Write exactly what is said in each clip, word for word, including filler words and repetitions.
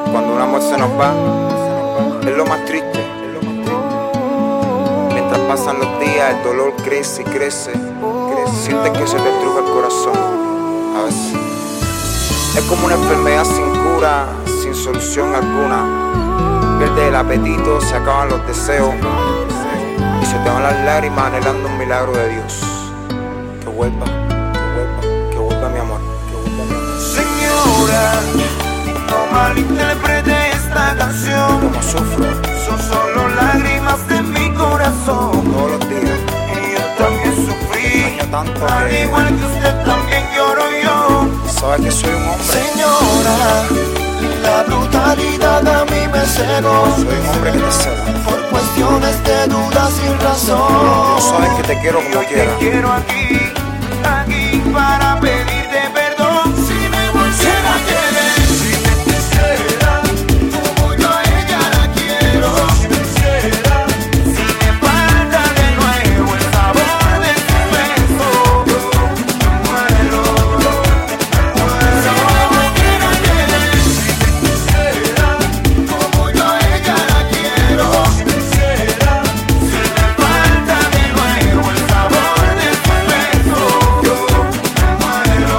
Cuando un amor se nos va, es lo más triste. Mientras pasan los días, el dolor crece y crece. Sientes que se te estruja el corazón. A veces es como una enfermedad sin cura, sin solución alguna. Pierde el apetito, se acaban los deseos y se te van las lágrimas anhelando un milagro de Dios. Que vuelva, que vuelva, que vuelva mi amor, que vuelva mi amor. Señora, no malinterprete esta canción. Como sufro, son solo lágrimas de mi corazón. todos los días, Y yo también sufrí, extraño tanto al que igual que usted también lloro yo. sabes que soy un hombre. Señora, la brutalidad a mí me cegó. Soy un hombre que te cela. Por cuestiones de dudas sin razón. No sabes que te quiero Y como hoy quiera. te quiero aquí, aquí para pedirte perdón. Si me volviera a querer, si me quisiera, como yo a ella la quiero. Si me quisiera, si me falta de nuevo el sabor de tu beso, yo me muero, me muero. Si me volviera a querer, si me quisiera, como yo a ella la quiero. Si me quisiera, si me falta de nuevo el sabor de tu beso, yo me muero,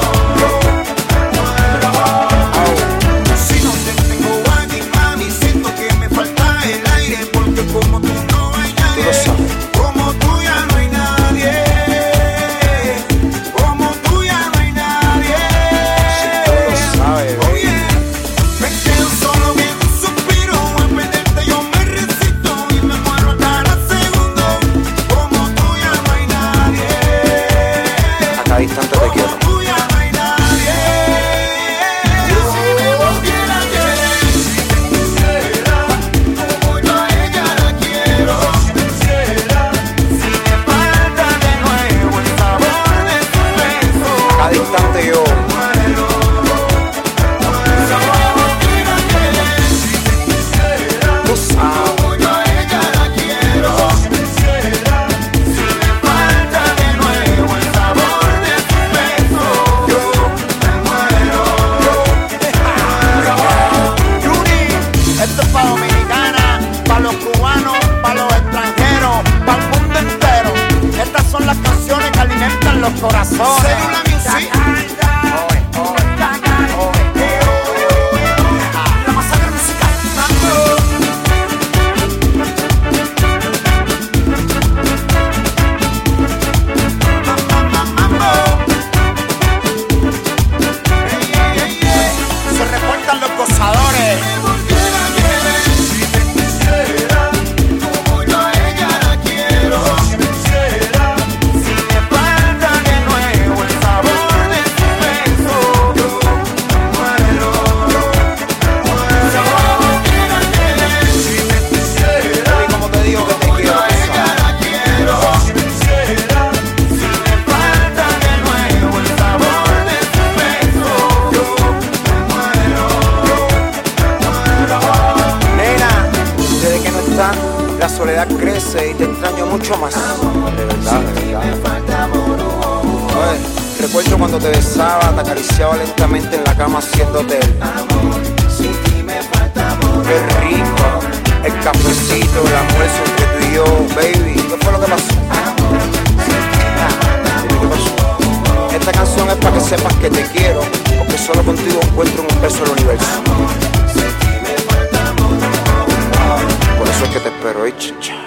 me muero. Si no te tengo aquí, mami, siento que me falta el aire, porque como tú no hay Tú lo nadie, sabes. como tú ya no hay nadie, como tú ya no hay nadie. Tú lo sabes, baby. Oye, me quedo solo en un suspiro, a perderte yo me resisto y me muero a cada segundo, como tú ya no hay nadie. A cada instante te quiero. Como tú ya no hay nadie. Si me volviera a querer, si me quisiera, como yo a ella la quiero. Si me quisiera, si me falta de nuevo el sabor de tu beso, Cada instante yo muero, muero. Si me volviera a querer, si me quisiera, tú sabes. como yo a ella la quiero. Si me quisiera, si me falta de nuevo el sabor de tu beso, yo me muero, me muero. Yuri, esto es pa' Dominicana, pa' los cubanos, pa' los extranjeros, pa' el mundo entero. Estas son las canciones que alimentan los corazones. Célula Music. La masacre musical. Mambo. Mambo. Ey, ey, ey, ey. Se reportan los gozadores. Si me volviera a querer, si me quisiera, como yo a ella la quiero. Si me quisiera, si me falta de nuevo el sabor de tu beso, yo me muero, me muero. Si me volviera a querer, si me quisiera, Baby, como te digo que te como quiero, yo a tú ella sabes. la quiero. Si me quisiera, si me falta de nuevo el sabor de tu beso, yo me muero, me muero. Nena, desde que no estás, la soledad crece y te extraño mucho más. De verdad, de verdad. Oye, recuerdo cuando te besaba, te acariciaba lentamente en la cama haciéndote el qué rico, el cafecito, el almuerzo entre tú y yo, baby. ¿Qué fue lo que pasó? Ah, dime qué pasó. Esta canción es para que sepas que te quiero, porque solo contigo encuentro un beso del universo. Por eso es que te espero, ¿eh, chicha?